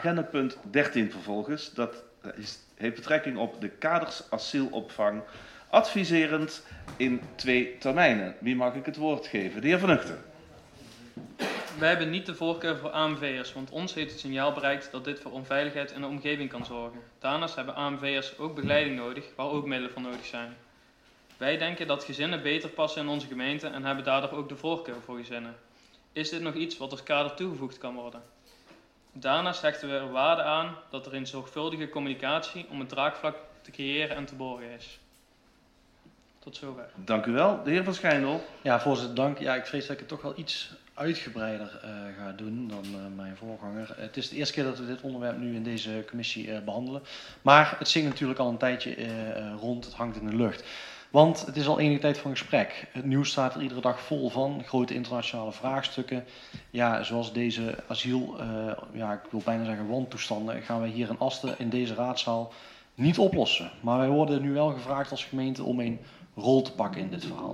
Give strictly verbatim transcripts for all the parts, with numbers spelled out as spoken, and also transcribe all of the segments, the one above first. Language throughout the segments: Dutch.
Agenda punt dertien vervolgens, dat is, heeft betrekking op de kaders asielopvang, adviserend in twee termijnen. Wie mag ik het woord geven? De heer Van Uchten. Wij hebben niet de voorkeur voor A M V'ers, want ons heeft het signaal bereikt dat dit voor onveiligheid in de omgeving kan zorgen. Daarnaast hebben A M V'ers ook begeleiding nodig, waar ook middelen voor nodig zijn. Wij denken dat gezinnen beter passen in onze gemeente en hebben daardoor ook de voorkeur voor gezinnen. Is dit nog iets wat als kader toegevoegd kan worden? Daarnaast hechten we er waarde aan dat er een zorgvuldige communicatie om het draagvlak te creëren en te borgen is. Tot zover. Dank u wel. De heer Van Schijndel. Ja, voorzitter, dank. Ja, ik vrees dat ik het toch wel iets uitgebreider uh, ga doen dan uh, mijn voorganger. Uh, het is de eerste keer dat we dit onderwerp nu in deze commissie uh, behandelen. Maar het zingt natuurlijk al een tijdje uh, uh, rond, het hangt in de lucht. Want het is al enige tijd van gesprek. Het nieuws staat er iedere dag vol van. Grote internationale vraagstukken. Ja, zoals deze asiel, uh, ja, ik wil bijna zeggen wantoestanden, gaan wij hier in Asten in deze raadzaal niet oplossen. Maar wij worden nu wel gevraagd als gemeente om een rol te pakken in dit verhaal.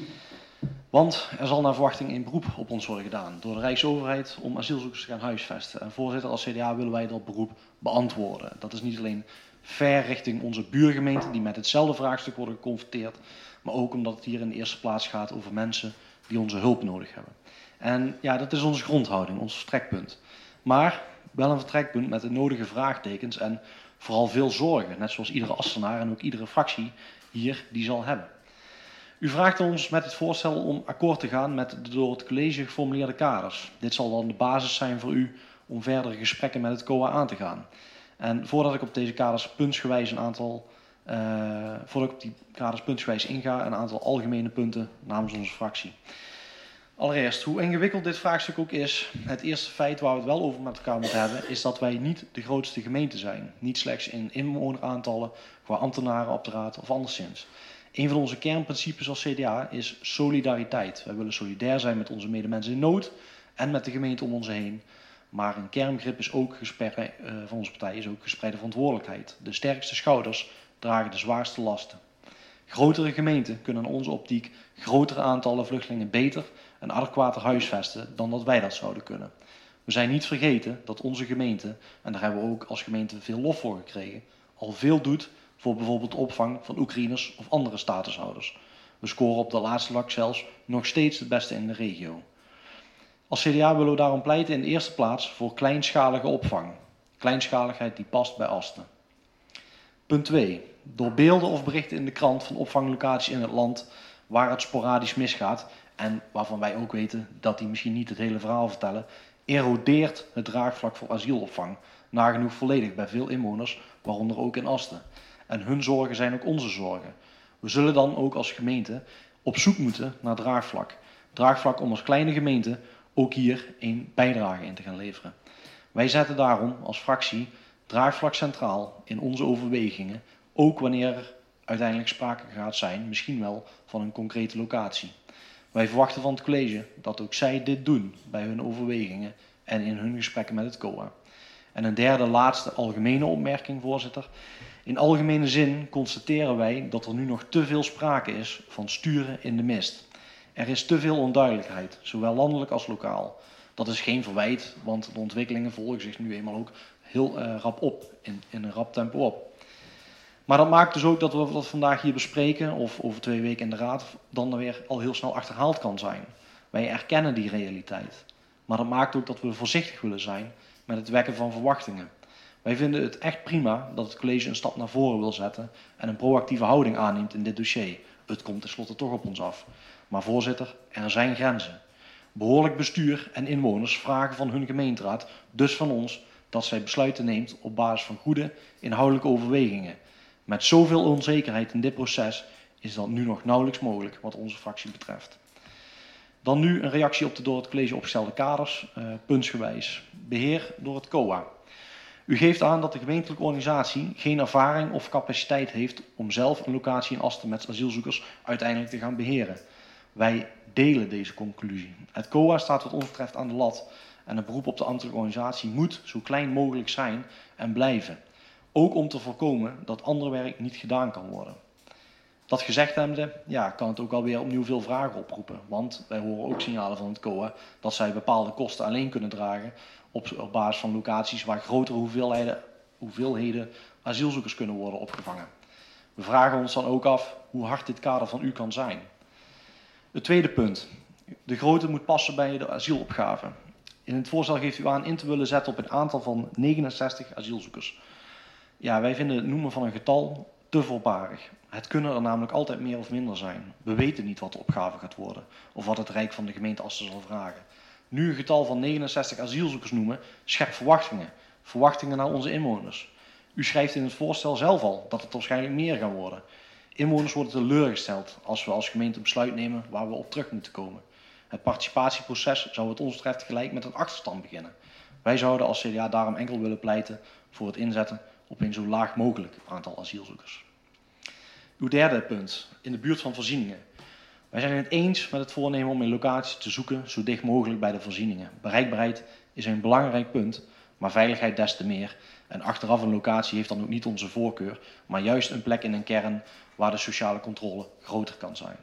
Want er zal naar verwachting een beroep op ons worden gedaan door de Rijksoverheid om asielzoekers te gaan huisvesten. En voorzitter, als C D A willen wij dat beroep beantwoorden. Dat is niet alleen ver richting onze buurgemeenten die met hetzelfde vraagstuk worden geconfronteerd, maar ook omdat het hier in de eerste plaats gaat over mensen die onze hulp nodig hebben. En ja, dat is onze grondhouding, ons vertrekpunt. Maar wel een vertrekpunt met de nodige vraagtekens en vooral veel zorgen, net zoals iedere Astenaar en ook iedere fractie hier die zal hebben. U vraagt ons met het voorstel om akkoord te gaan met de door het college geformuleerde kaders. Dit zal dan de basis zijn voor u om verdere gesprekken met het C O A aan te gaan. En voordat ik op deze kaders puntsgewijs een aantal, uh, voordat ik op die kaders puntsgewijs inga, een aantal algemene punten namens onze fractie. Allereerst, hoe ingewikkeld dit vraagstuk ook is, het eerste feit waar we het wel over met elkaar moeten hebben, is dat wij niet de grootste gemeente zijn. Niet slechts in inwoneraantallen, qua ambtenaren op de raad of anderszins. Een van onze kernprincipes als C D A is solidariteit. Wij willen solidair zijn met onze medemensen in nood en met de gemeente om ons heen. Maar een kernbegrip is ook gespreide, uh, van onze partij is ook gespreide verantwoordelijkheid. De sterkste schouders dragen de zwaarste lasten. Grotere gemeenten kunnen in onze optiek grotere aantallen vluchtelingen beter en adequater huisvesten dan dat wij dat zouden kunnen. We zijn niet vergeten dat onze gemeente, en daar hebben we ook als gemeente veel lof voor gekregen, al veel doet voor bijvoorbeeld de opvang van Oekraïners of andere statushouders. We scoren op de laatste vlak zelfs nog steeds het beste in de regio. Als C D A willen we daarom pleiten in de eerste plaats voor kleinschalige opvang. Kleinschaligheid die past bij Asten. Punt twee. Door beelden of berichten in de krant van opvanglocaties in het land waar het sporadisch misgaat en waarvan wij ook weten dat die misschien niet het hele verhaal vertellen, erodeert het draagvlak voor asielopvang nagenoeg volledig bij veel inwoners, waaronder ook in Asten. En hun zorgen zijn ook onze zorgen. We zullen dan ook als gemeente op zoek moeten naar draagvlak. Draagvlak om als kleine gemeente ook hier een bijdrage in te gaan leveren. Wij zetten daarom als fractie draagvlak centraal in onze overwegingen, ook wanneer er uiteindelijk sprake gaat zijn, misschien wel van een concrete locatie. Wij verwachten van het college dat ook zij dit doen bij hun overwegingen en in hun gesprekken met het C O A. En een derde, laatste algemene opmerking, voorzitter. In algemene zin constateren wij dat er nu nog te veel sprake is van sturen in de mist. Er is te veel onduidelijkheid, zowel landelijk als lokaal. Dat is geen verwijt, want de ontwikkelingen volgen zich nu eenmaal ook heel uh, rap op, in, in een rap tempo op. Maar dat maakt dus ook dat we wat vandaag hier bespreken, of over twee weken in de raad, dan weer al heel snel achterhaald kan zijn. Wij erkennen die realiteit. Maar dat maakt ook dat we voorzichtig willen zijn met het wekken van verwachtingen. Wij vinden het echt prima dat het college een stap naar voren wil zetten en een proactieve houding aanneemt in dit dossier. Het komt tenslotte toch op ons af. Maar voorzitter, er zijn grenzen. Behoorlijk bestuur en inwoners vragen van hun gemeenteraad, dus van ons, dat zij besluiten neemt op basis van goede inhoudelijke overwegingen. Met zoveel onzekerheid in dit proces is dat nu nog nauwelijks mogelijk wat onze fractie betreft. Dan nu een reactie op de door het college opgestelde kaders, uh, puntsgewijs. Beheer door het C O A. U geeft aan dat de gemeentelijke organisatie geen ervaring of capaciteit heeft om zelf een locatie in Asten met asielzoekers uiteindelijk te gaan beheren. Wij delen deze conclusie. Het C O A staat wat ons betreft aan de lat en het beroep op de ambtelijke organisatie moet zo klein mogelijk zijn en blijven. Ook om te voorkomen dat ander werk niet gedaan kan worden. Dat gezegd hebbende, ja, kan het ook alweer opnieuw veel vragen oproepen. Want wij horen ook signalen van het C O A dat zij bepaalde kosten alleen kunnen dragen op, op basis van locaties waar grotere hoeveelheden, hoeveelheden asielzoekers kunnen worden opgevangen. We vragen ons dan ook af hoe hard dit kader van u kan zijn. Het tweede punt. De grootte moet passen bij de asielopgave. In het voorstel geeft u aan in te willen zetten op een aantal van negenenzestig asielzoekers. Ja, wij vinden het noemen van een getal te voorbarig. Het kunnen er namelijk altijd meer of minder zijn. We weten niet wat de opgave gaat worden of wat het Rijk van de gemeente Asten zal vragen. Nu een getal van negenenzestig asielzoekers noemen, schept verwachtingen. Verwachtingen naar onze inwoners. U schrijft in het voorstel zelf al dat het waarschijnlijk meer gaan worden. Inwoners worden teleurgesteld als we als gemeente een besluit nemen waar we op terug moeten komen. Het participatieproces zou wat ons betreft gelijk met een achterstand beginnen. Wij zouden als C D A daarom enkel willen pleiten voor het inzetten op een zo laag mogelijk aantal asielzoekers. Uw derde punt, in de buurt van voorzieningen. Wij zijn het eens met het voornemen om een locatie te zoeken zo dicht mogelijk bij de voorzieningen. Bereikbaarheid is een belangrijk punt, maar veiligheid des te meer. En achteraf een locatie heeft dan ook niet onze voorkeur, maar juist een plek in een kern waar de sociale controle groter kan zijn.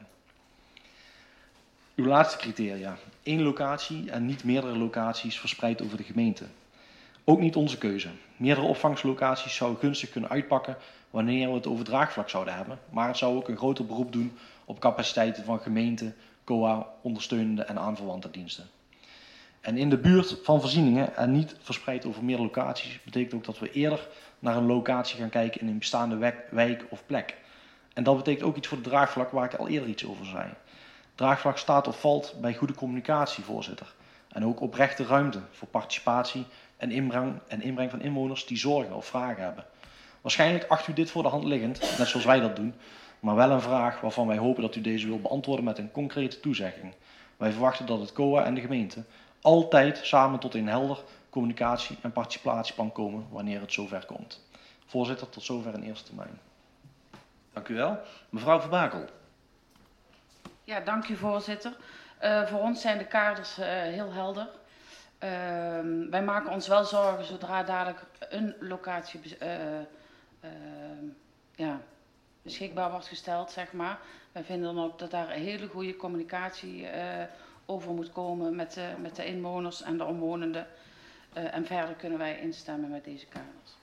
Uw laatste criteria. Eén locatie en niet meerdere locaties verspreid over de gemeente. Ook niet onze keuze. Meerdere opvangslocaties zouden gunstig kunnen uitpakken wanneer we het over draagvlak zouden hebben, maar het zou ook een groter beroep doen op capaciteiten van gemeenten, C O A, ondersteunende en aanverwante diensten. En in de buurt van voorzieningen en niet verspreid over meerdere locaties betekent ook dat we eerder naar een locatie gaan kijken in een bestaande wijk of plek. En dat betekent ook iets voor de draagvlak waar ik al eerder iets over zei. Draagvlak staat of valt bij goede communicatie, voorzitter. En ook oprechte ruimte voor participatie en inbreng, en inbreng van inwoners die zorgen of vragen hebben. Waarschijnlijk acht u dit voor de hand liggend, net zoals wij dat doen, maar wel een vraag waarvan wij hopen dat u deze wil beantwoorden met een concrete toezegging. Wij verwachten dat het C O A en de gemeente altijd samen tot een helder communicatie- en participatieplan komen wanneer het zover komt. Voorzitter, tot zover in eerste termijn. Dank u wel. Mevrouw Verbakel. Ja, dank u voorzitter. Uh, voor ons zijn de kaders uh, heel helder. Uh, wij maken ons wel zorgen zodra dadelijk een locatie uh, uh, ja, beschikbaar wordt gesteld, zeg maar. Wij vinden dan ook dat daar een hele goede communicatie uh, over moet komen met de, met de inwoners en de omwonenden. Uh, en verder kunnen wij instemmen met deze kaders.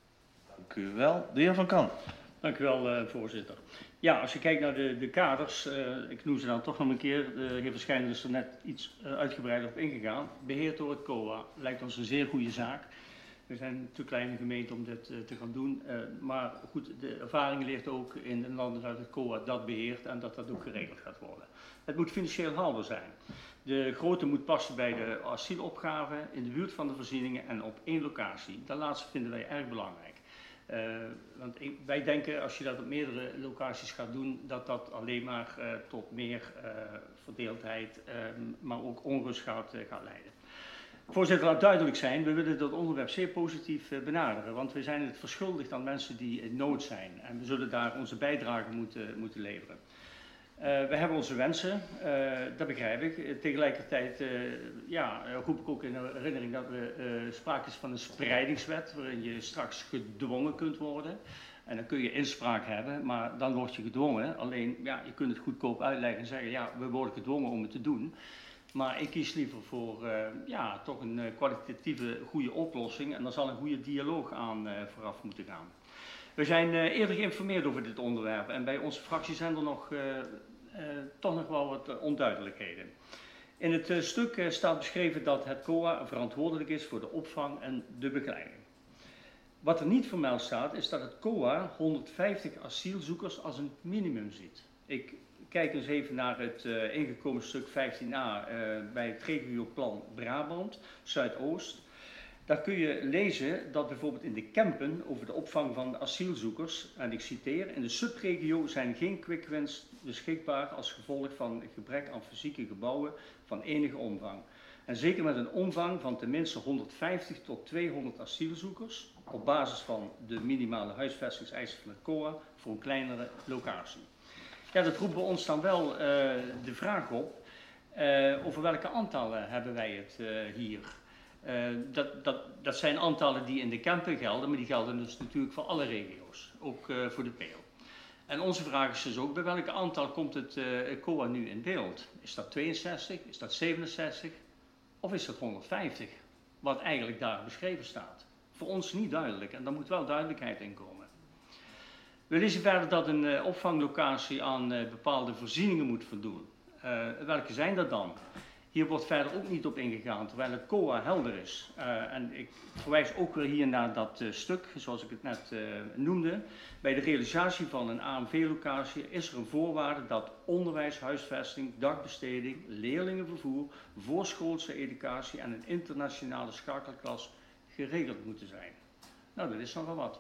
Dank u wel. De heer Van Kan. Dank u wel, uh, voorzitter. Ja, als je kijkt naar de, de kaders, uh, ik noem ze dan toch nog een keer, de heer Verschijnen is er net iets uh, uitgebreider op ingegaan. Beheerd door het C O A lijkt ons een zeer goede zaak. We zijn een te kleine gemeente om dit uh, te gaan doen, uh, maar goed, de ervaring leert ook in de landen dat het C O A dat beheert en dat dat ook geregeld gaat worden. Het moet financieel haalbaar zijn. De grootte moet passen bij de asielopgave, in de buurt van de voorzieningen en op één locatie. Dat laatste vinden wij erg belangrijk. Uh, want ik, wij denken als je dat op meerdere locaties gaat doen, dat dat alleen maar uh, tot meer uh, verdeeldheid, uh, maar ook onrust gaat, uh, gaat leiden. Voorzitter, laat duidelijk zijn, we willen dat onderwerp zeer positief uh, benaderen, want we zijn het verschuldigd aan mensen die in nood zijn en we zullen daar onze bijdrage moeten, moeten leveren. Uh, we hebben onze wensen, uh, dat begrijp ik. Uh, tegelijkertijd uh, ja, roep ik ook in herinnering dat we uh, sprake is van een spreidingswet waarin je straks gedwongen kunt worden. En dan kun je inspraak hebben, maar dan word je gedwongen. Alleen, ja, je kunt het goedkoop uitleggen en zeggen, ja, we worden gedwongen om het te doen. Maar ik kies liever voor uh, ja, toch een uh, kwalitatieve goede oplossing en dan zal een goede dialoog aan uh, vooraf moeten gaan. We zijn uh, eerder geïnformeerd over dit onderwerp en bij onze fractie zijn er nog, uh, uh, toch nog wel wat uh, onduidelijkheden. In het uh, stuk uh, staat beschreven dat het C O A verantwoordelijk is voor de opvang en de begeleiding. Wat er niet vermeld staat is dat het C O A honderdvijftig asielzoekers als een minimum ziet. Ik kijk eens even naar het uh, ingekomen stuk vijftien a uh, bij het regioplan Brabant, Zuidoost. Daar kun je lezen dat bijvoorbeeld in de Kempen over de opvang van asielzoekers, en ik citeer, in de subregio zijn geen quickwins beschikbaar als gevolg van gebrek aan fysieke gebouwen van enige omvang. En zeker met een omvang van tenminste honderdvijftig tot tweehonderd asielzoekers op basis van de minimale huisvestingseisen van het C O A voor een kleinere locatie. Ja, dat roept bij ons dan wel uh, de vraag op, uh, over welke aantallen hebben wij het uh, hier? Uh, dat, dat, dat zijn aantallen die in de Kempen gelden, maar die gelden dus natuurlijk voor alle regio's, ook uh, voor de P E L. En onze vraag is dus ook, bij welk aantal komt het uh, C O A nu in beeld? Is dat tweeënzestig, is dat zevenenzestig of is dat honderdvijftig? Wat eigenlijk daar beschreven staat. Voor ons niet duidelijk en daar moet wel duidelijkheid in komen. We lezen verder dat een uh, opvanglocatie aan uh, bepaalde voorzieningen moet voldoen. Uh, welke zijn dat dan? Hier wordt verder ook niet op ingegaan, terwijl het C O A helder is. Uh, en ik verwijs ook weer hier naar dat uh, stuk, zoals ik het net uh, noemde. Bij de realisatie van een A M V-locatie is er een voorwaarde dat onderwijs, huisvesting, dagbesteding, leerlingenvervoer, voorschoolse educatie en een internationale schakelklas geregeld moeten zijn. Nou, dat is nogal wat.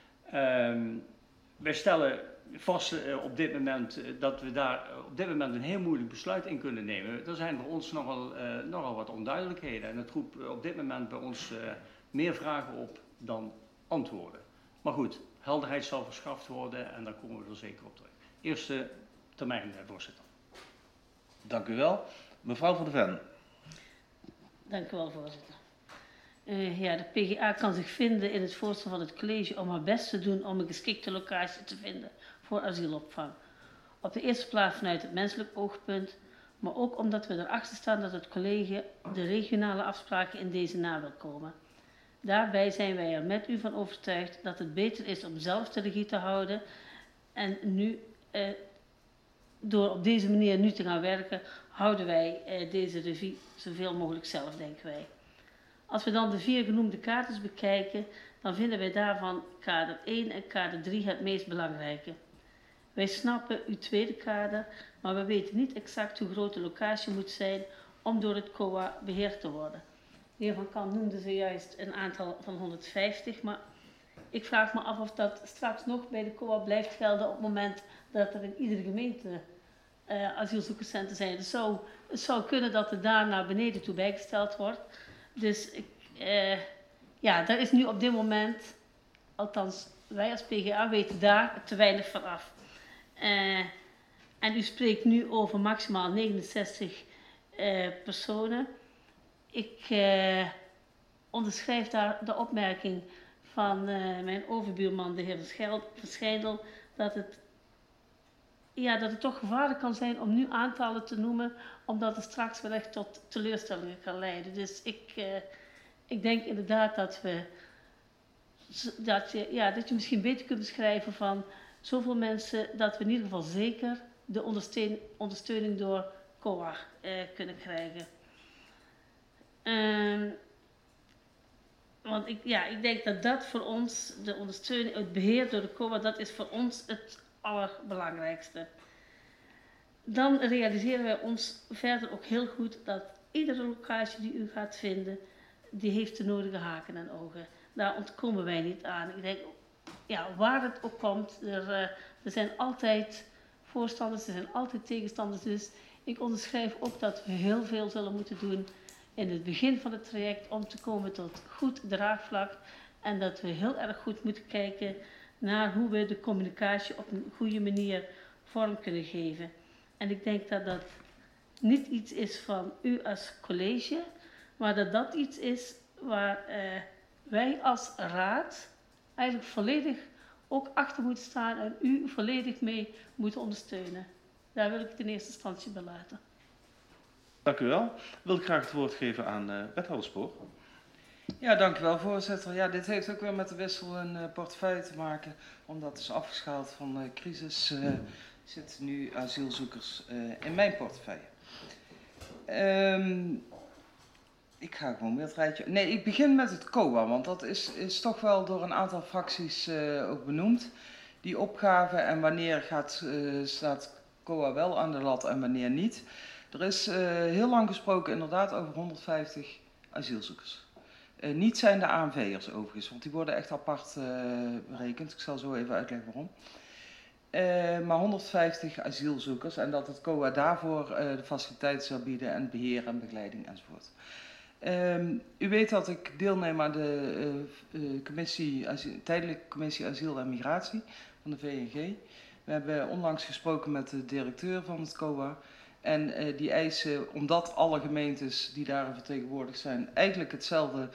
Um, wij stellen vast uh, op dit moment uh, dat we daar uh, op dit moment een heel moeilijk besluit in kunnen nemen. Er zijn voor ons nogal, uh, nogal wat onduidelijkheden en het roept uh, op dit moment bij ons uh, meer vragen op dan antwoorden. Maar goed, helderheid zal verschaft worden en daar komen we er zeker op terug. Eerste termijn, uh, voorzitter. Dank u wel. Mevrouw van der Ven. Dank u wel, voorzitter. Uh, ja, de P G A kan zich vinden in het voorstel van het college om haar best te doen om een geschikte locatie te vinden voor asielopvang. Op de eerste plaats vanuit het menselijk oogpunt, maar ook omdat we erachter staan dat het college de regionale afspraken in deze na wil komen. Daarbij zijn wij er met u van overtuigd dat het beter is om zelf de regie te houden en nu, uh, door op deze manier nu te gaan werken, houden wij uh, deze regie zoveel mogelijk zelf, denken wij. Als we dan de vier genoemde kaders bekijken, dan vinden wij daarvan kader één en kader drie het meest belangrijke. Wij snappen uw tweede kader, maar we weten niet exact hoe groot de locatie moet zijn om door het C O A beheerd te worden. De heer Van Kant noemde zojuist een aantal van honderdvijftig, maar ik vraag me af of dat straks nog bij de C O A blijft gelden op het moment dat er in iedere gemeente uh, asielzoekerscentra zijn. Het zou, het zou kunnen dat er daar naar beneden toe bijgesteld wordt. Dus ik, uh, ja, daar is nu op dit moment, althans wij als P G A weten daar te weinig van af. Uh, en u spreekt nu over maximaal negenenzestig uh, personen. Ik uh, onderschrijf daar de opmerking van uh, mijn overbuurman, de heer Verschijndel, dat het, ja, dat het toch gevaarlijk kan zijn om nu aantallen te noemen, omdat het straks wellicht tot teleurstellingen kan leiden. Dus ik, uh, ik denk inderdaad dat we dat je, ja, dat je misschien beter kunt beschrijven van zoveel mensen dat we in ieder geval zeker de ondersteun, ondersteuning door C O A uh, kunnen krijgen. Um, want ik, ja, ik denk dat dat voor ons, de ondersteuning, het beheer door de C O A, dat is voor ons het allerbelangrijkste. Dan realiseren wij ons verder ook heel goed dat iedere locatie die u gaat vinden, die heeft de nodige haken en ogen. Daar ontkomen wij niet aan. Ik denk, ja, waar het ook komt, er, uh, er zijn altijd voorstanders, er zijn altijd tegenstanders. Dus ik onderschrijf ook dat we heel veel zullen moeten doen in het begin van het traject om te komen tot goed draagvlak. En dat we heel erg goed moeten kijken naar hoe we de communicatie op een goede manier vorm kunnen geven. En ik denk dat dat niet iets is van u als college, maar dat dat iets is waar uh, wij als raad eigenlijk volledig ook achter moeten staan en u volledig mee moeten ondersteunen. Daar wil ik het in eerste instantie bij laten. Dank u wel. Wil ik graag het woord geven aan uh, wethouder Spoor. Ja, dank u wel, voorzitter. Ja, dit heeft ook weer met de wissel in uh, portefeuille te maken, omdat is afgeschaald van de uh, crisis. Uh, zitten nu asielzoekers uh, in mijn portefeuille. Um, ik ga gewoon weer het rijtje. Nee, ik begin met het C O A, want dat is, is toch wel door een aantal fracties uh, ook benoemd. Die opgave en wanneer gaat, uh, staat C O A wel aan de lat en wanneer niet. Er is uh, heel lang gesproken inderdaad over honderdvijftig asielzoekers. Uh, niet zijn de A M V'ers overigens, want die worden echt apart uh, berekend. Ik zal zo even uitleggen waarom. Uh, maar honderdvijftig asielzoekers en dat het C O A daarvoor uh, de faciliteiten zou bieden en beheer en begeleiding enzovoort. Um, u weet dat ik deelneem aan de uh, uh, commissie, asiel, tijdelijke commissie asiel en migratie van de V N G. We hebben onlangs gesproken met de directeur van het C O A. En uh, die eisen, omdat alle gemeentes die daarin vertegenwoordigd zijn, eigenlijk hetzelfde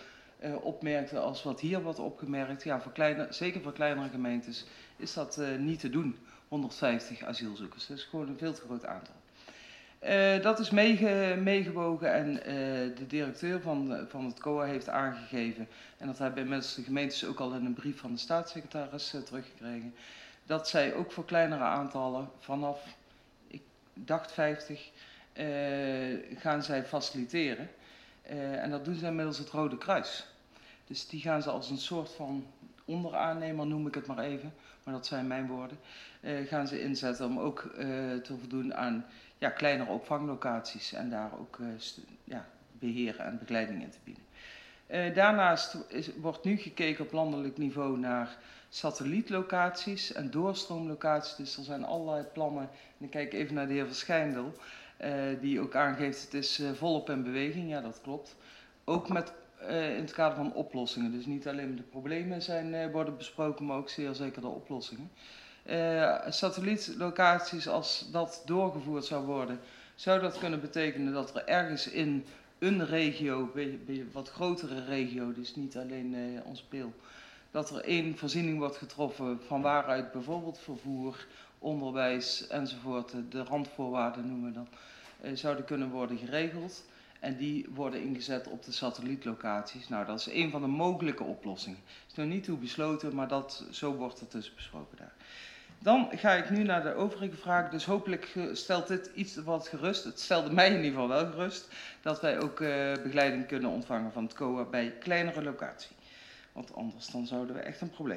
uh, opmerkte als wat hier wordt opgemerkt. Ja, voor kleine, zeker voor kleinere gemeentes is dat uh, niet te doen, honderdvijftig asielzoekers. Dat is gewoon een veel te groot aantal. Uh, dat is meege, meegewogen en uh, de directeur van, van het C O A heeft aangegeven, en dat hebben inmiddels de gemeentes ook al in een brief van de staatssecretaris uh, teruggekregen, dat zij ook voor kleinere aantallen vanaf, ik dacht vijftig, uh, gaan zij faciliteren. Uh, en dat doen ze inmiddels het Rode Kruis. Dus die gaan ze als een soort van onderaannemer, noem ik het maar even, maar dat zijn mijn woorden, uh, gaan ze inzetten om ook uh, te voldoen aan ja, kleinere opvanglocaties en daar ook uh, ja, beheren en begeleiding in te bieden. Uh, daarnaast is, wordt nu gekeken op landelijk niveau naar satellietlocaties en doorstroomlocaties. Dus er zijn allerlei plannen. En dan kijk ik even naar de heer Verschijndel, uh, die ook aangeeft het is uh, volop in beweging. Ja, dat klopt. Ook met, uh, in het kader van oplossingen. Dus niet alleen de problemen zijn, uh, worden besproken, maar ook zeer zeker de oplossingen. Uh, satellietlocaties, als dat doorgevoerd zou worden, zou dat kunnen betekenen dat er ergens in een regio, een wat grotere regio, dus niet alleen uh, ons Peel, dat er één voorziening wordt getroffen van waaruit bijvoorbeeld vervoer, onderwijs enzovoort, de randvoorwaarden noemen we dan, uh, zouden kunnen worden geregeld. En die worden ingezet op de satellietlocaties. Nou, dat is een van de mogelijke oplossingen. Het is nog niet toe besloten, maar dat, zo wordt het dus besproken daar. Dan ga ik nu naar de overige vraag. Dus hopelijk stelt dit iets wat gerust. Het stelde mij in ieder geval wel gerust. Dat wij ook uh, begeleiding kunnen ontvangen van het C O A bij kleinere locatie. Want anders dan zouden we echt een probleem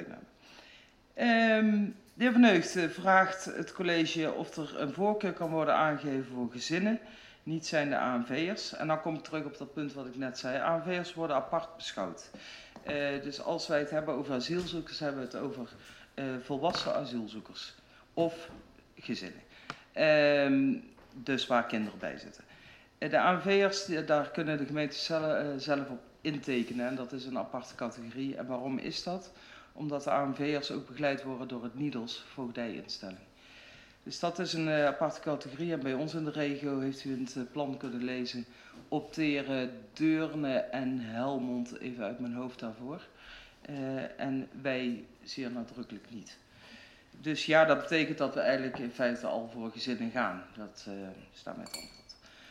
hebben. Um, de heer Van Heugt uh, vraagt het college of er een voorkeur kan worden aangegeven voor gezinnen. Niet zijn de A N V'ers. En dan kom ik terug op dat punt wat ik net zei. A N V'ers worden apart beschouwd. Uh, dus als wij het hebben over asielzoekers, hebben we het over uh, volwassen asielzoekers. Of gezinnen. Uh, dus waar kinderen bij zitten. Uh, de A N V'ers, daar kunnen de gemeentes zelf, uh, zelf op intekenen. En dat is een aparte categorie. En waarom is dat? Omdat de A N V'ers ook begeleid worden door het N I D O S, voogdijinstelling. Dus dat is een uh, aparte categorie. En bij ons in de regio heeft u in het uh, plan kunnen lezen Opteren, Deurne en Helmond, even uit mijn hoofd daarvoor. Uh, en wij zeer nadrukkelijk niet. Dus ja, dat betekent dat we eigenlijk in feite al voor gezinnen gaan. Dat uh, is daarmee het antwoord.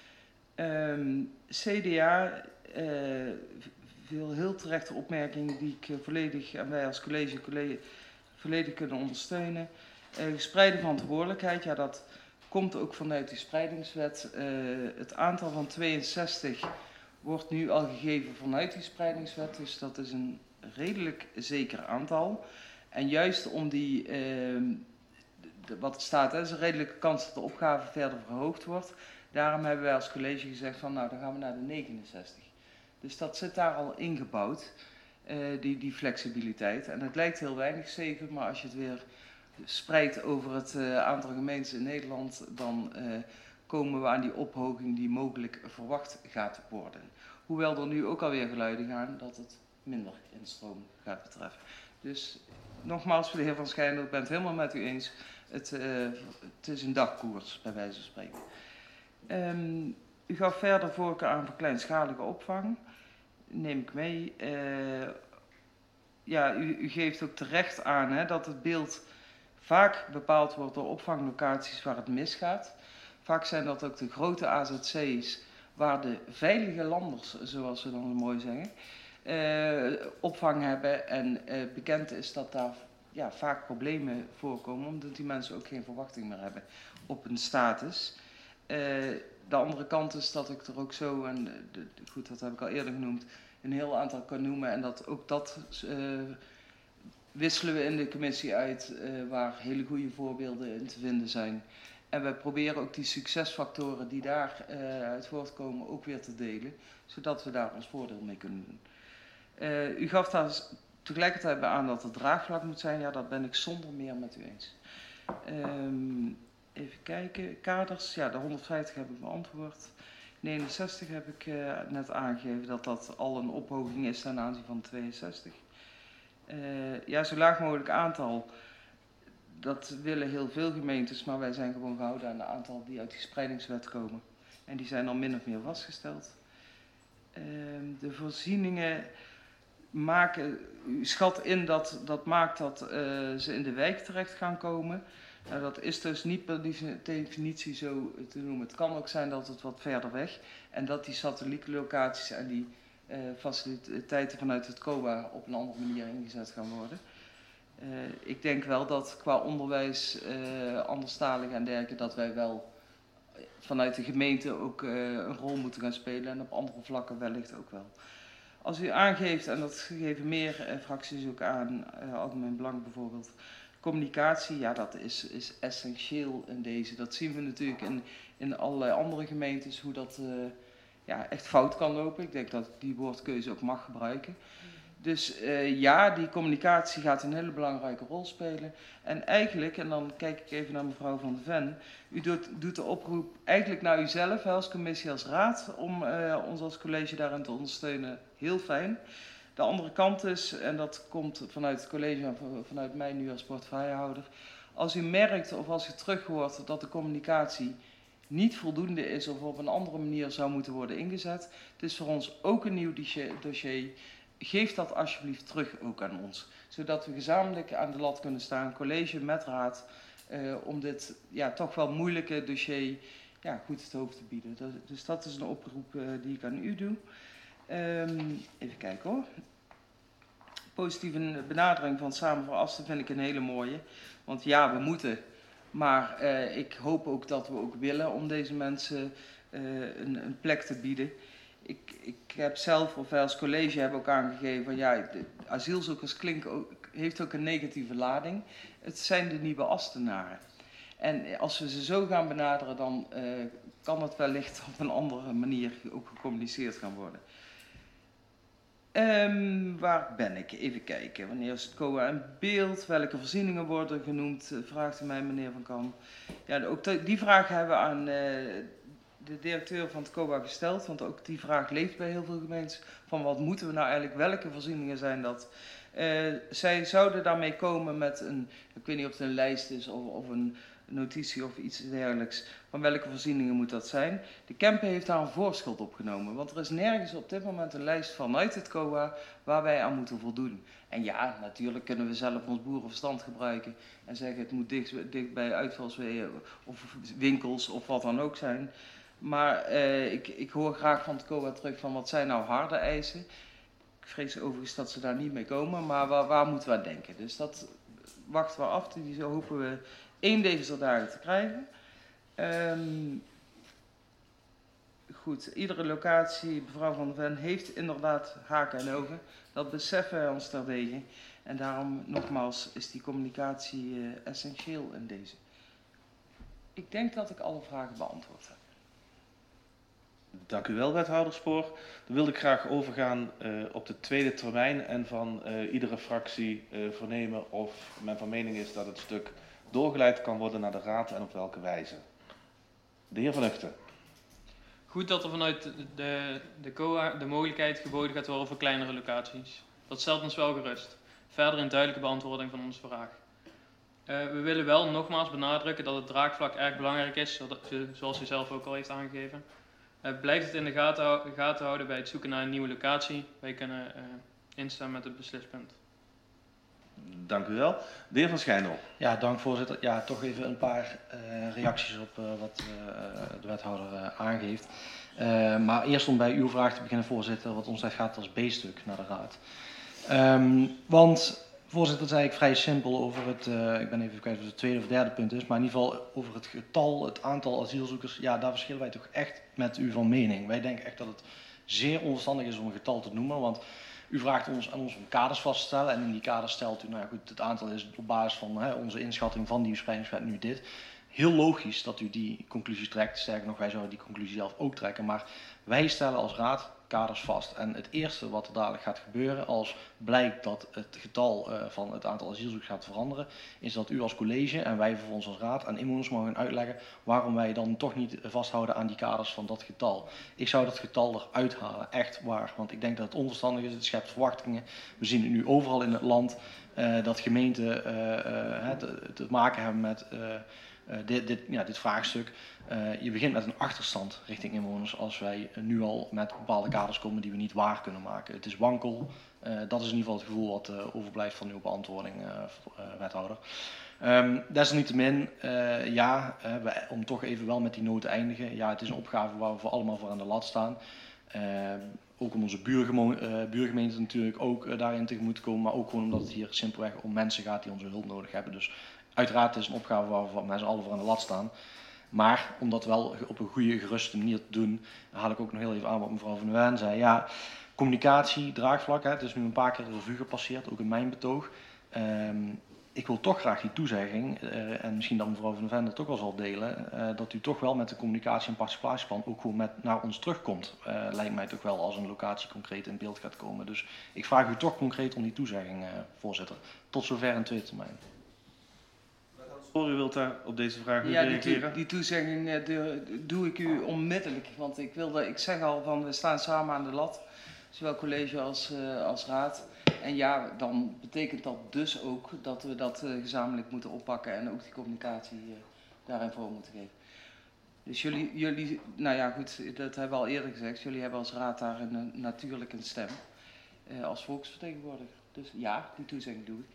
Um, C D A, uh, veel heel terechte opmerkingen die ik uh, volledig en wij als college, college volledig kunnen ondersteunen. Uh, gespreide verantwoordelijkheid, ja, dat komt ook vanuit de spreidingswet. Uh, het aantal van tweeënzestig wordt nu al gegeven vanuit die spreidingswet, dus dat is een redelijk zeker aantal. En juist om die, uh, de, wat er staat, hè, is een redelijke kans dat de opgave verder verhoogd wordt. Daarom hebben wij als college gezegd van nou, dan gaan we naar de negenenzestig. Dus dat zit daar al ingebouwd, uh, die, die flexibiliteit. En het lijkt heel weinig, zeven, maar als je het weer spreidt over het uh, aantal gemeentes in Nederland, dan uh, komen we aan die ophoging die mogelijk verwacht gaat worden. Hoewel er nu ook alweer geluiden gaan dat het minder instroom gaat betreffen. Dus nogmaals voor de heer Van Schijndel, ik ben het helemaal met u eens. Het, uh, het is een dagkoers, bij wijze van spreken. Um, u gaf verder voorkeur aan voor kleinschalige opvang. Neem ik mee. Uh, ja, u, u geeft ook terecht aan hè, dat het beeld vaak bepaald wordt door opvanglocaties waar het misgaat. Vaak zijn dat ook de grote A Z C's waar de veilige landers, zoals we dan zo mooi zeggen, uh, opvang hebben. En uh, bekend is dat daar ja, vaak problemen voorkomen, omdat die mensen ook geen verwachting meer hebben op hun status. Uh, de andere kant is dat ik er ook zo, en de, de, goed, dat heb ik al eerder genoemd, een heel aantal kan noemen. En dat ook dat uh, wisselen we in de commissie uit, uh, waar hele goede voorbeelden in te vinden zijn. En we proberen ook die succesfactoren die daar uh, uit voortkomen ook weer te delen, zodat we daar ons voordeel mee kunnen doen. Uh, u gaf daar tegelijkertijd bij aan dat er draagvlak moet zijn. Ja, dat ben ik zonder meer met u eens. Um, even kijken. Kaders, ja, de honderdvijftig heb ik beantwoord. negenenzestig heb ik uh, net aangegeven dat dat al een ophoging is ten aanzien van tweeënzestig. Uh, ja, zo laag mogelijk aantal. Dat willen heel veel gemeentes, maar wij zijn gewoon gehouden aan de aantal die uit die spreidingswet komen. En die zijn al min of meer vastgesteld. Uh, de voorzieningen, maken, u schat in dat dat maakt dat uh, ze in de wijk terecht gaan komen. Nou, dat is dus niet per definitie zo te noemen. Het kan ook zijn dat het wat verder weg en dat die satellietlocaties en die uh, faciliteiten vanuit het C O A op een andere manier ingezet gaan worden. Uh, ik denk wel dat qua onderwijs, uh, anderstalig en dergelijke, dat wij wel vanuit de gemeente ook uh, een rol moeten gaan spelen en op andere vlakken wellicht ook wel. Als u aangeeft, en dat geven meer uh, fracties ook aan, uh, Algemeen Belang bijvoorbeeld, communicatie, ja, dat is, is essentieel in deze. Dat zien we natuurlijk in, in allerlei andere gemeentes, hoe dat uh, ja, echt fout kan lopen. Ik denk dat ik die woordkeuze ook mag gebruiken. Dus uh, ja, die communicatie gaat een hele belangrijke rol spelen. En eigenlijk, en dan kijk ik even naar mevrouw Van de Ven, u doet, doet de oproep eigenlijk naar uzelf, hè, als commissie, als raad, om uh, ons als college daarin te ondersteunen. Heel fijn. De andere kant is, en dat komt vanuit het college en vanuit mij nu als portefeuillehouder, als u merkt of als u terug hoort dat de communicatie niet voldoende is of op een andere manier zou moeten worden ingezet, het is voor ons ook een nieuw dossier. Geef dat alsjeblieft terug ook aan ons, zodat we gezamenlijk aan de lat kunnen staan, college met raad, uh, om dit ja, toch wel moeilijke dossier ja, goed het hoofd te bieden. Dat, dus dat is een oproep uh, die ik aan u doe. Um, even kijken hoor. Positieve benadering van Samen voor Asten vind ik een hele mooie. Want ja, we moeten. Maar uh, ik hoop ook dat we ook willen om deze mensen uh, een, een plek te bieden. Ik, ik heb zelf, of wij als college hebben ook aangegeven, ja, de asielzoekers klinken ook, heeft ook een negatieve lading. Het zijn de nieuwe Astenaren. En als we ze zo gaan benaderen, dan uh, kan het wellicht op een andere manier ook gecommuniceerd gaan worden. Um, waar ben ik? Even kijken. Wanneer is het C O A in beeld? Welke voorzieningen worden genoemd? Vraagt u mij, meneer Van Kam. Ja, ook die vraag hebben we aan uh, de directeur van het C O A gesteld. Want ook die vraag leeft bij heel veel gemeentes. Van wat moeten we nou eigenlijk? Welke voorzieningen zijn dat? Uh, zij zouden daarmee komen met een, ik weet niet of het een lijst is of, of een notitie of iets dergelijks, van welke voorzieningen moet dat zijn. De Kempen heeft daar een voorschot opgenomen, want er is nergens op dit moment een lijst vanuit het C O A waar wij aan moeten voldoen. En ja, natuurlijk kunnen we zelf ons boerenverstand gebruiken en zeggen het moet dicht, dicht bij uitvalswegen of winkels of wat dan ook zijn. Maar uh, ik, ik hoor graag van het C O A terug van wat zijn nou harde eisen. Ik vrees overigens dat ze daar niet mee komen, maar waar, waar moeten we aan denken? Dus dat wachten we af, die hopen we één deze dagen te krijgen. Um, goed, iedere locatie, mevrouw Van der Ven, heeft inderdaad haken en ogen. Dat beseffen wij ons terdege. En daarom, nogmaals, is die communicatie uh, essentieel in deze. Ik denk dat ik alle vragen beantwoord heb. Dank u wel, wethouder Spoor. Dan wilde ik graag overgaan uh, op de tweede termijn en van uh, iedere fractie uh, vernemen of men van mening is dat het stuk doorgeleid kan worden naar de raad en op welke wijze. De heer Van Uchten. Goed dat er vanuit de, de C O A de mogelijkheid geboden gaat worden voor kleinere locaties. Dat stelt ons wel gerust. Verder een duidelijke beantwoording van onze vraag. Uh, we willen wel nogmaals benadrukken dat het draagvlak erg belangrijk is, zoals u zelf ook al heeft aangegeven. Uh, blijft het in de gaten, gaten houden bij het zoeken naar een nieuwe locatie. Wij kunnen uh, instemmen met het beslispunt. Dank u wel. De heer Van Schijndel. Ja, dank voorzitter. Ja, toch even een paar uh, reacties op uh, wat uh, de wethouder uh, aangeeft. Uh, maar eerst om bij uw vraag te beginnen, voorzitter, wat ons gaat als B-stuk naar de raad. Um, want, voorzitter, zei ik vrij simpel over het, uh, ik ben even kijken of het het tweede of derde punt is, maar in ieder geval over het getal, het aantal asielzoekers. Ja, daar verschillen wij toch echt met u van mening. Wij denken echt dat het zeer onverstandig is om een getal te noemen, want u vraagt ons aan ons om kaders vast te stellen en in die kaders stelt u, nou ja goed, het aantal is op basis van hè, onze inschatting van die verspreidingswet nu dit. Heel logisch dat u die conclusie trekt, sterker nog, wij zouden die conclusie zelf ook trekken, maar wij stellen als raad kaders vast. En het eerste wat er dadelijk gaat gebeuren als blijkt dat het getal uh, van het aantal asielzoekers gaat veranderen, is dat u als college en wij vervolgens als raad aan inwoners mogen uitleggen waarom wij dan toch niet vasthouden aan die kaders van dat getal. Ik zou dat getal eruit halen, echt waar, want ik denk dat het onverstandig is, het schept verwachtingen. We zien het nu overal in het land uh, dat gemeenten uh, uh, te, te maken hebben met uh, Uh, dit, dit, ja, dit vraagstuk. Uh, je begint met een achterstand richting inwoners als wij uh, nu al met bepaalde kaders komen die we niet waar kunnen maken. Het is wankel, Uh, dat is in ieder geval het gevoel wat uh, overblijft van uw beantwoording, uh, uh, wethouder. Um, desalniettemin, uh, ja, uh, we, om toch even wel met die noot te eindigen. Ja, het is een opgave waar we voor allemaal voor aan de lat staan. Uh, ook om onze buurgemo uh, buurgemeente natuurlijk ook uh, daarin tegemoet te komen. Maar ook gewoon omdat het hier simpelweg om mensen gaat die onze hulp nodig hebben. Dus uiteraard is het een opgave waar we met z'n allen voor aan de lat staan. Maar om dat wel op een goede, geruste manier te doen, haal ik ook nog heel even aan wat mevrouw Van der Wen zei. Ja, communicatie, draagvlak, hè, het is nu een paar keer de revue gepasseerd, ook in mijn betoog. Um, ik wil toch graag die toezegging, uh, en misschien dat mevrouw Van der Ven dat ook wel zal delen, uh, dat u toch wel met de communicatie- en participatieplan ook gewoon met naar ons terugkomt. Uh, lijkt mij toch wel als een locatie concreet in beeld gaat komen. Dus ik vraag u toch concreet om die toezegging, uh, voorzitter. Tot zover in tweede termijn. U wilt daar op deze vraag ja, reageren? Die, die toezegging uh, de, doe ik u onmiddellijk, want ik, wilde, ik zeg al van we staan samen aan de lat, zowel college als, uh, als raad. En ja, dan betekent dat dus ook dat we dat uh, gezamenlijk moeten oppakken en ook die communicatie uh, daarin voor moeten geven. Dus jullie, jullie, nou ja goed, dat hebben we al eerder gezegd, jullie hebben als raad daar een, natuurlijk een stem uh, als volksvertegenwoordiger. Dus ja, die toezegging doe ik.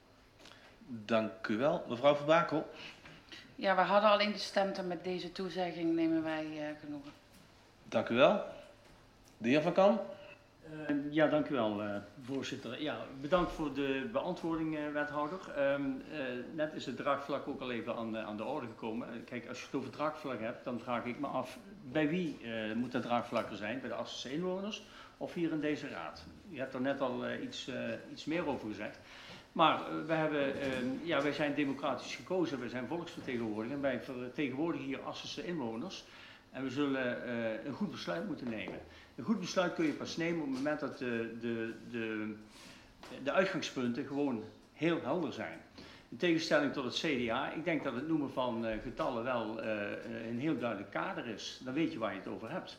Dank u wel. Mevrouw Van Bakel. Ja, we hadden al ingestemd en met deze toezegging nemen wij uh, genoegen. Dank u wel. De heer Van Kam. Uh, ja, dank u wel, uh, voorzitter. Ja, bedankt voor de beantwoording, uh, wethouder. Um, uh, net is het draagvlak ook al even aan, uh, aan de orde gekomen. Uh, kijk, als je het over draagvlak hebt, dan vraag ik me af, bij wie uh, moet dat draagvlak er zijn? Bij de Assense inwoners of hier in deze raad? U hebt er net al uh, iets, uh, iets meer over gezegd. Maar uh, wij, hebben, uh, ja, wij zijn democratisch gekozen, wij zijn volksvertegenwoordiger en wij vertegenwoordigen hier Assense inwoners. En we zullen uh, een goed besluit moeten nemen. Een goed besluit kun je pas nemen op het moment dat de, de, de, de uitgangspunten gewoon heel helder zijn. In tegenstelling tot het C D A, ik denk dat het noemen van uh, getallen wel uh, een heel duidelijk kader is. Dan weet je waar je het over hebt.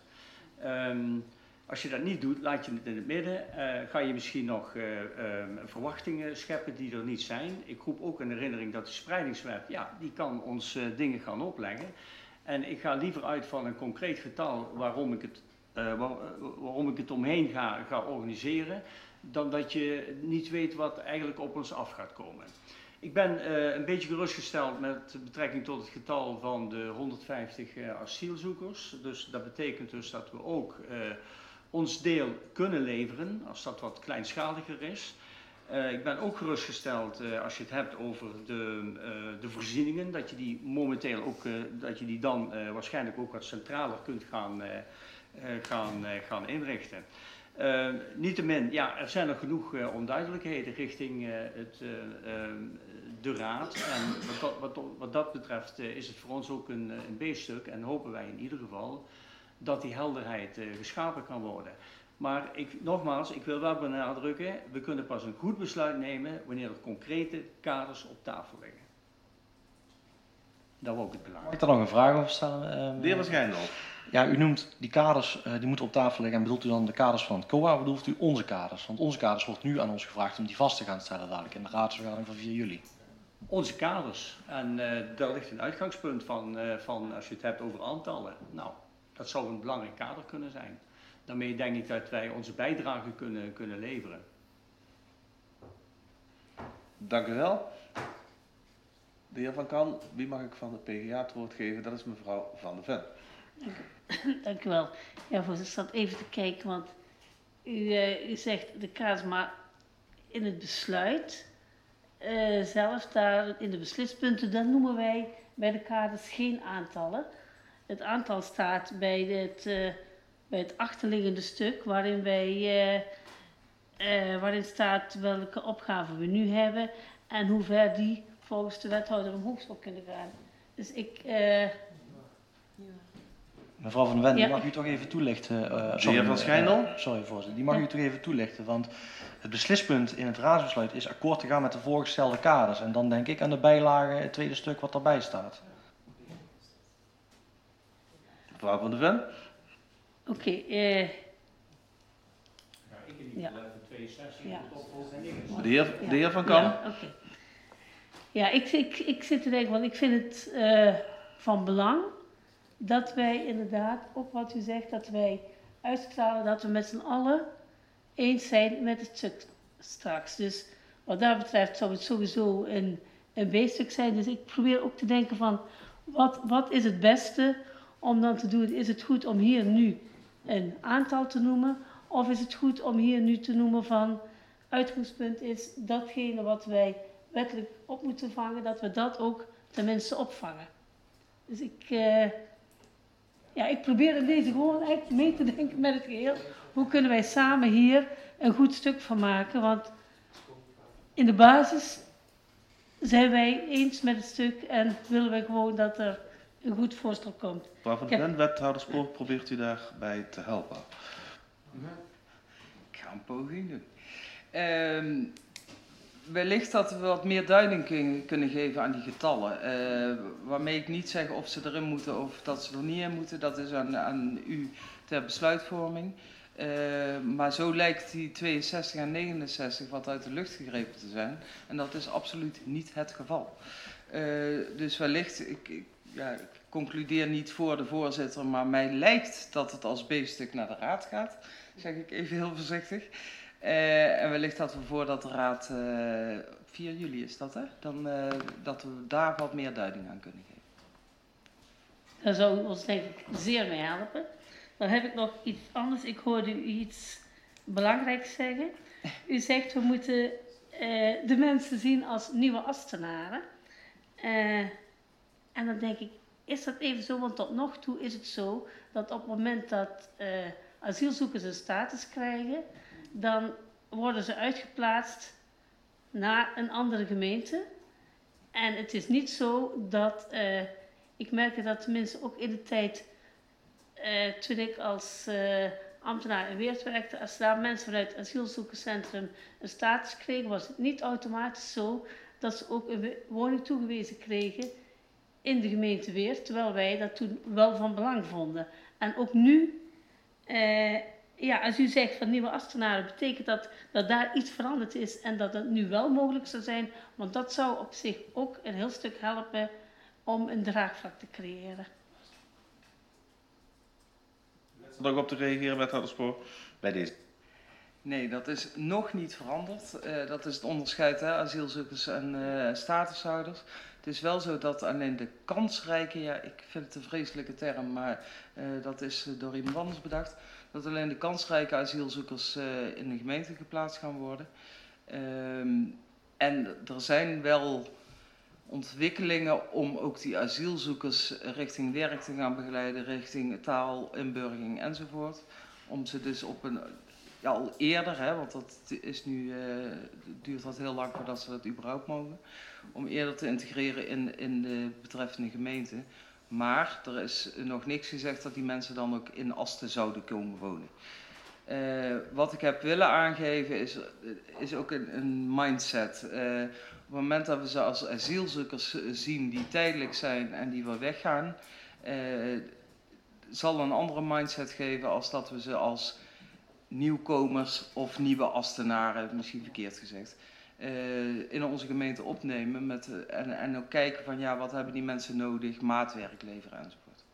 Um, als je dat niet doet, laat je het in het midden. Uh, ga je misschien nog uh, um, verwachtingen scheppen die er niet zijn. Ik roep ook in herinnering dat de spreidingswet, ja, die kan ons uh, dingen gaan opleggen. En ik ga liever uit van een concreet getal waarom ik het, uh, waar, waarom ik het omheen ga, ga organiseren, dan dat je niet weet wat eigenlijk op ons af gaat komen. Ik ben uh, een beetje gerustgesteld met betrekking tot het getal van de honderdvijftig uh, asielzoekers. Dus dat betekent dus dat we ook uh, ons deel kunnen leveren, als dat wat kleinschaliger is. Uh, ik ben ook gerustgesteld uh, als je het hebt over de, uh, de voorzieningen, dat je die momenteel ook, uh, dat je die dan uh, waarschijnlijk ook wat centraler kunt gaan, uh, uh, gaan, uh, gaan inrichten. Uh, niettemin, ja, er zijn nog genoeg uh, onduidelijkheden richting uh, het, uh, uh, de raad. En wat dat, wat, wat dat betreft uh, is het voor ons ook een, een B-stuk en hopen wij in ieder geval dat die helderheid uh, geschapen kan worden. Maar ik, nogmaals, ik wil wel benadrukken, we kunnen pas een goed besluit nemen wanneer er concrete kaders op tafel liggen. Dat was ook het belang. Mag ik daar nog een vraag over stellen? De heer Van Schijndel. Ja, u noemt die kaders, uh, die moeten op tafel liggen. En bedoelt u dan de kaders van het C O A of bedoelt u onze kaders? Want onze kaders wordt nu aan ons gevraagd om die vast te gaan stellen dadelijk in de raadsvergadering van vier juli. Onze kaders. En uh, daar ligt een uitgangspunt van, uh, van als je het hebt over aantallen. Nou, dat zou een belangrijk kader kunnen zijn. Daarmee denk ik dat wij onze bijdrage kunnen, kunnen leveren. Dank u wel. De heer Van Kan, wie mag ik van de P G A het woord geven? Dat is mevrouw Van der Ven. Dank u wel. Ja, voorzitter, ik zat even te kijken, want u, uh, u zegt de kaders, maar in het besluit uh, zelf, daar in de beslispunten, dan noemen wij bij de kaders geen aantallen. Het aantal staat bij het, uh, bij het achterliggende stuk, waarin, wij, uh, uh, waarin staat welke opgaven we nu hebben en hoe ver die volgens de wethouder omhoog zou kunnen gaan. Dus ik... Uh, Mevrouw Van der Ven, ja. die mag u toch even toelichten. Uh, De sorry, heer Van Schijndel. Uh, sorry voorzitter, die mag Ja. u toch even toelichten. Want het beslispunt in het raadsbesluit is akkoord te gaan met de voorgestelde kaders. En dan denk ik aan de bijlage, het tweede stuk wat daarbij staat. Mevrouw Van der Ven. Oké, okay, uh, Ja, ik in Ja. tweeënzestig Ja. De heer, de heer Van Kan. Ja, okay. ja ik, ik, ik zit te denken, want ik vind het uh, van belang dat wij inderdaad, ook wat u zegt, dat wij uitstralen dat we met z'n allen eens zijn met het stuk straks. Dus wat dat betreft zou het sowieso een, een B-stuk zijn. Dus ik probeer ook te denken van, wat, wat is het beste om dan te doen? Is het goed om hier nu een aantal te noemen? Of is het goed om hier nu te noemen van, uitgangspunt is datgene wat wij wettelijk op moeten vangen, dat we dat ook tenminste opvangen. Dus ik, uh, ja, ik probeer in deze gewoon echt mee te denken met het geheel. Hoe kunnen wij samen hier een goed stuk van maken? Want in de basis zijn wij eens met het stuk en willen wij gewoon dat er een goed voorstel komt. Mevrouw van der Ven, wethouder Spoor, probeert u daarbij te helpen? Ik ga een poging doen. Uh, wellicht dat we wat meer duiding kun, kunnen geven aan die getallen. Uh, waarmee ik niet zeg of ze erin moeten of dat ze er niet in moeten. Dat is aan, aan u ter besluitvorming. Uh, maar zo lijkt die tweeënzestig en negenenzestig wat uit de lucht gegrepen te zijn. En dat is absoluut niet het geval. Uh, dus wellicht, ik, ik, ja, ik concludeer niet voor de voorzitter, maar mij lijkt dat het als B-stuk naar de raad gaat. Zeg ik even heel voorzichtig. Uh, en wellicht dat we voordat de raad, uh, vier juli is dat hè, dan uh, dat we daar wat meer duiding aan kunnen geven. Daar zou u ons denk ik zeer mee helpen. Dan heb ik nog iets anders. Ik hoorde u iets belangrijks zeggen. U zegt we moeten uh, de mensen zien als nieuwe Astenaren. Uh, en dan denk ik, is dat even zo? Want tot nog toe is het zo dat op het moment dat uh, asielzoekers een status krijgen, dan worden ze uitgeplaatst naar een andere gemeente. En het is niet zo dat, uh, ik merk dat tenminste ook in de tijd, uh, toen ik als uh, ambtenaar in Weert werkte, als daar mensen vanuit het asielzoekerscentrum een status kregen, was het niet automatisch zo dat ze ook een woning toegewezen kregen in de gemeente Weert, terwijl wij dat toen wel van belang vonden. En ook nu, uh, ja, als u zegt van nieuwe Astenaren, betekent dat dat daar iets veranderd is en dat het nu wel mogelijk zou zijn, want dat zou op zich ook een heel stuk helpen om een draagvlak te creëren. Nog op te reageren, wethouder Spoor, bij deze. Nee, dat is nog niet veranderd. Uh, dat is het onderscheid, hè, asielzoekers en uh, statushouders. Het is wel zo dat alleen de kansrijke, ja, ik vind het een vreselijke term, maar uh, dat is door iemand anders bedacht, dat alleen de kansrijke asielzoekers uh, in de gemeente geplaatst gaan worden. Um, en er zijn wel ontwikkelingen om ook die asielzoekers richting werk te gaan begeleiden, richting taal, inburgering enzovoort. Om ze dus op een, ja, al eerder, hè, want dat is nu, uh, duurt dat heel lang voordat ze dat überhaupt mogen, om eerder te integreren in, in de betreffende gemeente. Maar er is nog niks gezegd dat die mensen dan ook in Asten zouden komen wonen. Uh, wat ik heb willen aangeven is, is ook een, een mindset. Uh, op het moment dat we ze als asielzoekers zien die tijdelijk zijn en die weer weggaan, uh, zal een andere mindset geven als dat we ze als nieuwkomers of nieuwe Astenaren, misschien verkeerd gezegd, uh, in onze gemeente opnemen met, uh, en, en ook kijken van ja, wat hebben die mensen nodig, maatwerk leveren enzovoort.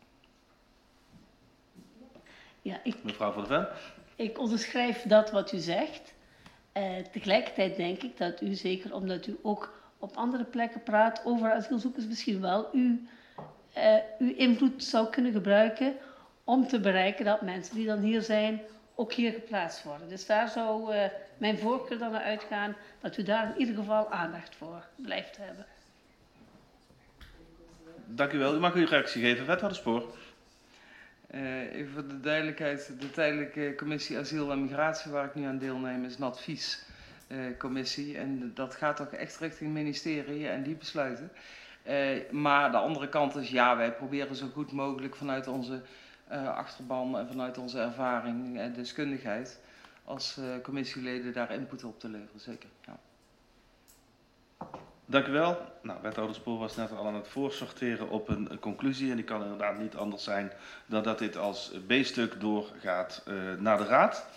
Ja, ik, Mevrouw van der Ven. Ik onderschrijf dat wat u zegt. Uh, tegelijkertijd denk ik dat u, zeker omdat u ook op andere plekken praat over asielzoekers, misschien wel u, uh, uw invloed zou kunnen gebruiken om te bereiken dat mensen die dan hier zijn, ook hier geplaatst worden. Dus daar zou uh, mijn voorkeur dan naar uitgaan dat u daar in ieder geval aandacht voor blijft hebben. Dank u wel. U mag uw reactie geven, wethouder Spoor. Uh, even voor de duidelijkheid, de tijdelijke commissie asiel en migratie waar ik nu aan deelneem is een adviescommissie. Uh, en dat gaat toch echt richting het ministerie en die besluiten. Uh, maar de andere kant is ja, wij proberen zo goed mogelijk vanuit onze uh, achterban en vanuit onze ervaring en deskundigheid als uh, commissieleden daar input op te leveren, zeker. Ja. Dank u wel. Nou, wethouder Spoor was net al aan het voorsorteren op een, een conclusie en die kan inderdaad niet anders zijn dan dat dit als B-stuk doorgaat uh, naar de raad.